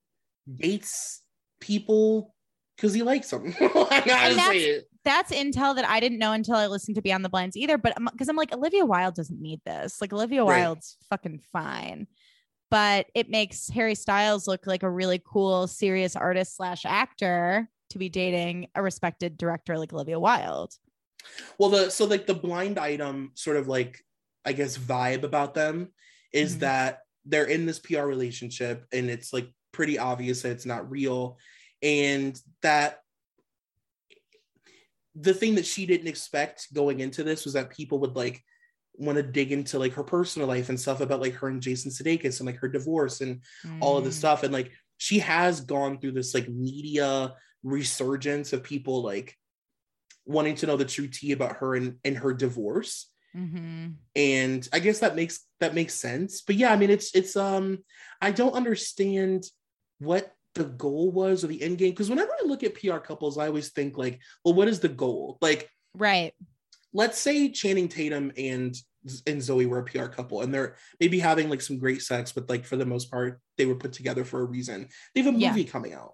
dates people because he likes them. That's intel that I didn't know until I listened to Beyond the Blinds either. But because I'm like, Olivia Wilde doesn't need this. Like Olivia Wilde's fucking fine. But it makes Harry Styles look like a really cool, serious artist / actor to be dating a respected director like Olivia Wilde. Well, the blind item sort of like, I guess, vibe about them is that they're in this PR relationship and it's like pretty obvious that it's not real. And that the thing that she didn't expect going into this was that people would like want to dig into like her personal life and stuff about like her and Jason Sudeikis and like her divorce and all of this stuff. And like, she has gone through this like media resurgence of people like wanting to know the true tea about her and her divorce. And I guess that makes sense. But yeah, I mean, it's I don't understand what the goal was or the end game, because whenever I look at PR couples, I always think like, well, what is the goal? Like, let's say Channing Tatum and Zoe were a PR couple and they're maybe having like some great sex, but like for the most part they were put together for a reason. They have a movie coming out,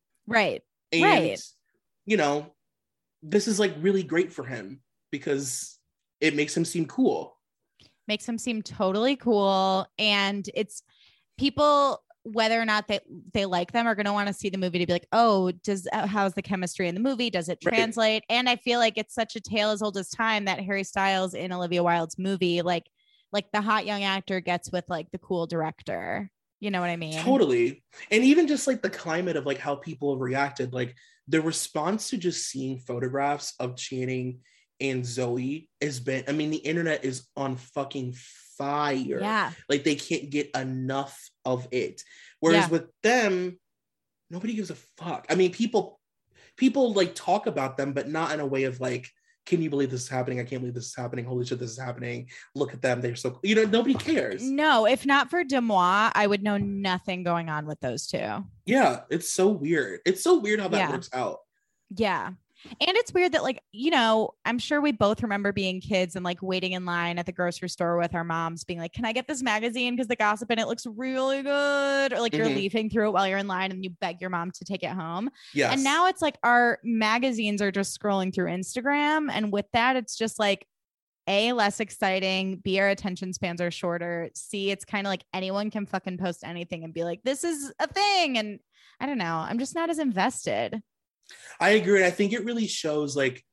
and you know, this is like really great for him because it makes him seem cool. Makes him seem totally cool. And it's people, whether or not they like them, are going to want to see the movie to be like, oh, how's the chemistry in the movie? Does it translate? And I feel like it's such a tale as old as time that Harry Styles in Olivia Wilde's movie, like the hot young actor gets with like the cool director. You know what I mean? Totally. And even just like the climate of like how people have reacted, like the response to just seeing photographs of Channing and Zoe has been, I mean, the internet is on fucking fire. Yeah. Like they can't get enough of it. Whereas with them, nobody gives a fuck. I mean, people like talk about them, but not in a way of like, can you believe this is happening? I can't believe this is happening. Holy shit, this is happening. Look at them. They're so, you know, nobody cares. No, if not for Demois, I would know nothing going on with those two. Yeah, it's so weird. It's so weird how that works out. Yeah. And it's weird that, like, you know, I'm sure we both remember being kids and like waiting in line at the grocery store with our moms being like, can I get this magazine? Because the gossip in it looks really good. Or like you're leafing through it while you're in line and you beg your mom to take it home. Yes. And now it's like our magazines are just scrolling through Instagram. And with that, it's just like, A, less exciting. B, our attention spans are shorter. C, it's kind of like anyone can fucking post anything and be like, this is a thing. And I don't know. I'm just not as invested. I agree. I think it really shows like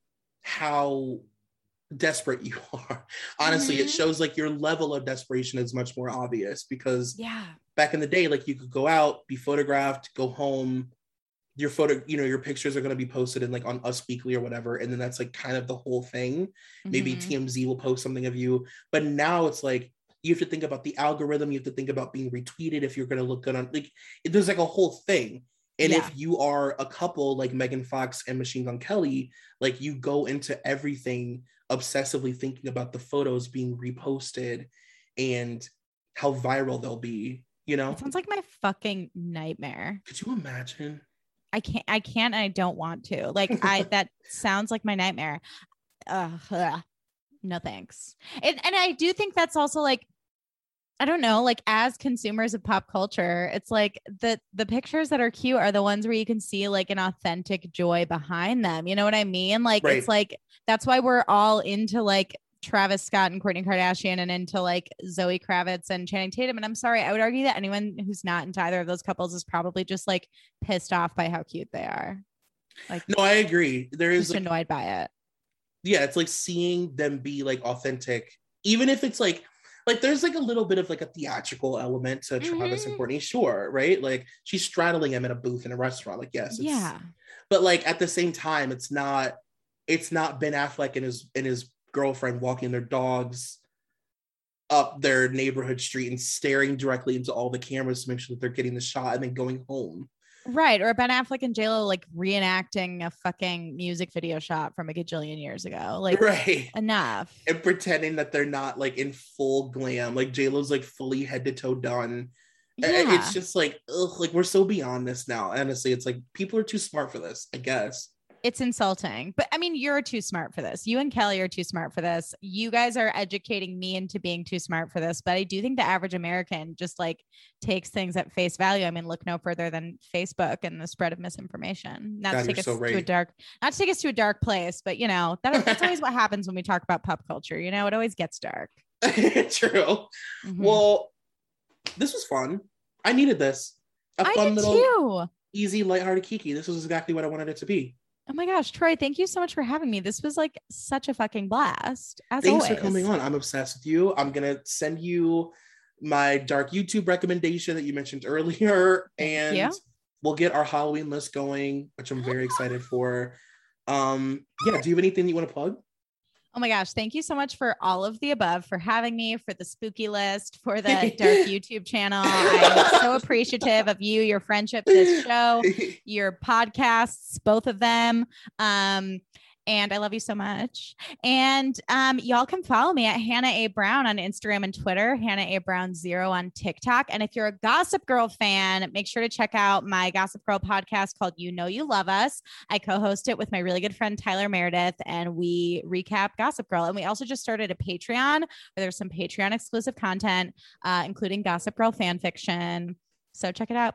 how desperate you are. Honestly, it shows like your level of desperation is much more obvious because back in the day, like you could go out, be photographed, go home, your photo, you know, your pictures are going to be posted in like on Us Weekly or whatever. And then that's like kind of the whole thing. Maybe TMZ will post something of you, but now it's like, you have to think about the algorithm. You have to think about being retweeted if you're going to look good on, like, there's like a whole thing. And if you are a couple like Megan Fox and Machine Gun Kelly, like you go into everything obsessively thinking about the photos being reposted and how viral they'll be, you know? It sounds like my fucking nightmare. Could you imagine? I can't, and I don't want to. Like, that sounds like my nightmare. No thanks. And I do think that's also like, I don't know, like as consumers of pop culture, it's like the pictures that are cute are the ones where you can see like an authentic joy behind them. You know what I mean? Like, It's like, that's why we're all into like Travis Scott and Kourtney Kardashian and into like Zoe Kravitz and Channing Tatum. And I'm sorry, I would argue that anyone who's not into either of those couples is probably just like pissed off by how cute they are. Like, no, I agree. There is just annoyed by it. Yeah, it's like seeing them be like authentic, even if it's like there's like a little bit of like a theatrical element to Travis and Kourtney, sure, right? Like she's straddling him in a booth in a restaurant, like yes, but like at the same time, it's not Ben Affleck and his girlfriend walking their dogs up their neighborhood street and staring directly into all the cameras to make sure that they're getting the shot and then going home. Right. Or Ben Affleck and JLo like reenacting a fucking music video shot from a gajillion years ago. Like, right. Enough. And pretending that they're not like in full glam. Like JLo's like fully head to toe done. Yeah. It's just like, ugh, like we're so beyond this now. Honestly, it's like people are too smart for this, I guess. It's insulting, but I mean, you're too smart for this. You and Kelly are too smart for this. You guys are educating me into being too smart for this, but I do think the average American just like takes things at face value. I mean, look no further than Facebook and the spread of misinformation. Not to take us to a dark place, but you know, that's always what happens when we talk about pop culture. You know, it always gets dark. True. Mm-hmm. Well, this was fun. I needed this. A fun little too. Easy, lighthearted Kiki. This was exactly what I wanted it to be. Oh my gosh, Troy, thank you so much for having me. This was like such a fucking blast. Thanks for coming on. I'm obsessed with you. I'm going to send you my dark YouTube recommendation that you mentioned earlier. And we'll get our Halloween list going, which I'm very excited for. Do you have anything that you want to plug? Oh my gosh. Thank you so much for all of the above, for having me, for the spooky list, for the dark YouTube channel. I'm so appreciative of you, your friendship, this show, your podcasts, both of them. And I love you so much. And y'all can follow me at Hannah A. Brown on Instagram and Twitter, Hannah A. Brown 0 on TikTok. And if you're a Gossip Girl fan, make sure to check out my Gossip Girl podcast called You Know You Love Us. I co-host it with my really good friend, Tyler Meredith, and we recap Gossip Girl. And we also just started a Patreon where there's some Patreon exclusive content, including Gossip Girl fan fiction. So check it out,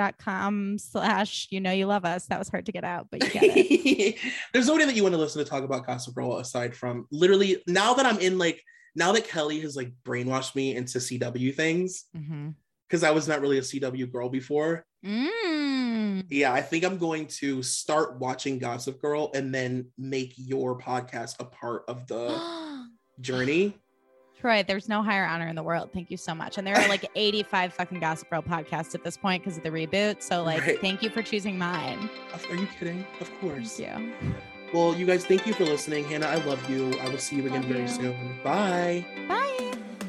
patreon.com/YouKnowYouLoveUs. That was hard to get out, but you get it. There's nobody that you want to listen to talk about Gossip Girl aside from literally now that Kelly has like brainwashed me into CW things, because I was not really a CW girl before. Yeah, I think I'm going to start watching Gossip Girl and then make your podcast a part of the journey. Troy, there's no higher honor in the world. Thank you so much. And there are like 85 fucking Gossip Girl podcasts at this point because of the reboot. So like, Thank you for choosing mine. Are you kidding? Of course. Thank you. Well, you guys, thank you for listening. Hannah, I love you. I will see you again very soon. Bye. Bye.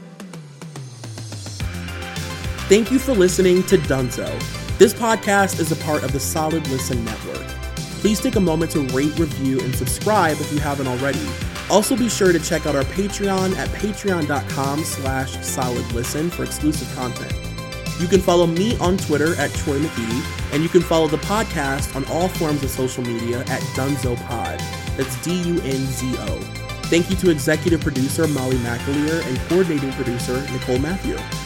Thank you for listening to Dunzo. This podcast is a part of the Solid Listen Network. Please take a moment to rate, review, and subscribe if you haven't already. Also, be sure to check out our Patreon at patreon.com/solidlisten for exclusive content. You can follow me on Twitter at Troy McGee, and you can follow the podcast on all forms of social media at DunzoPod. That's DUNZO. Thank you to executive producer Molly McAleer and coordinating producer Nicole Matthew.